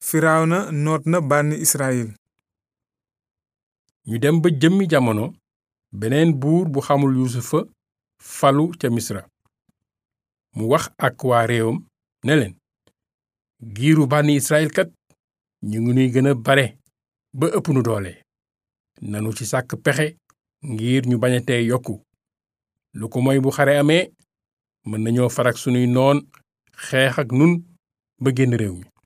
Firawna noot na bànni Israyil. ñu dem ba jëmmi jamono beneen buur bu xamul yuusufa falu ca misra mu wax ak waa réewam ne leen giiru bànni Israyil kat ñu ngi nuy gën a bare ba ëpp nu doole nanu ci sàkk pexe ngir ñu bañatee yokku lu ko moy bu xare amee mën nañoo farak sunuy noon xeex ak nun ba génn réew mi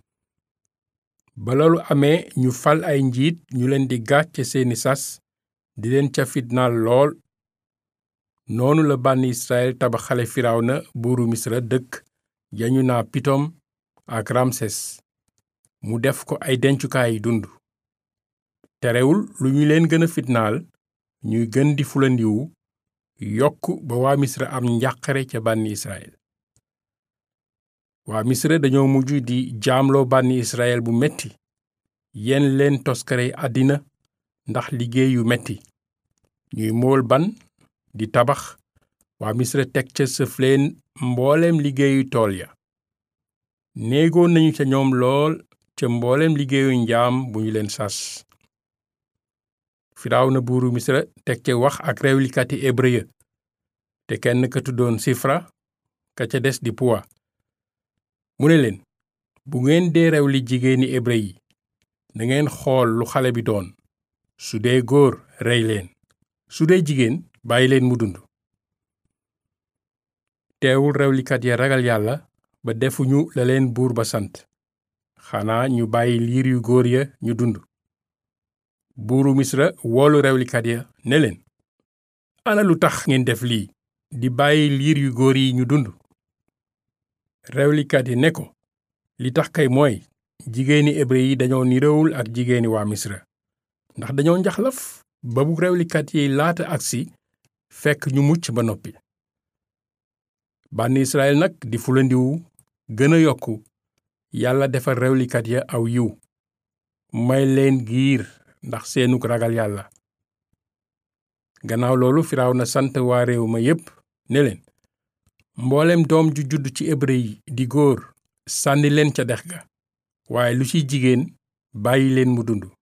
ba loolu amee ñu fal ay njiit ñu leen di gàcce seeni sas di leen ca fitnaal lool noonu la bànni Israyil tabaxale Firawna buuru Misra dëkk yañu naa Pitom ak Ramses mu def ko ay dencukaay dund terewul lu ñu leen gën a fitnaal ñuy gën di fulandiwu yokk ba waa Misra am njàqare ca bànni Israyil waa Misra dañoo mujj di jaamloo bànni Israyil bu metti yenn leen toskare àddina ndax liggéey yu metti ñuy mool ban di tabax waa Misra teg ca sëf leen mbooleem liggéeyu tool ya néegoon nañu ca ñoom lool ca mbooleem liggéeyu njaam bu ñu leen sas Firawna buuru Misra teg ca wax ak rewlikati hébrë ya te kenn ka tuddoon Sifra ka ca des di Puwa mu ne leen bu ngeen dee rewli jigéeni hébrë yi na ngeen xool lu xale bi doon su dee góor rey leen su dee jigéen bàyyi leen mu dund teewul rewlikat ya ragal yàlla ba defuñu la leen buur ba sant xanaa ñu bàyyi liir yu góor ya ñu dund buuru Misra woolu rewlikat ya ne leen ana lu tax ngeen def lii di bàyyi liir yu góor yi ñu dund rewlikat yi ne ko li tax kay mooy jigéeni hébrë yi dañoo niroowul ak jigéeni waa Misra ndax dañoo njaxlaf ba bu rewlikat yi laata agsi fekk ñu mucc ba noppi bànni Israyil nag di fulandiwu gën a yokku yàlla defal rewlikat ya aw yiw may leen giir ndax seenug ragal yàlla gannaaw loolu Firawna sant waa réew ma yépp ne leen mboolem doom ju judd ci hébrë yi di góor sànni leen ca dex ga waaye lu ci jigéen bàyyi leen mu dund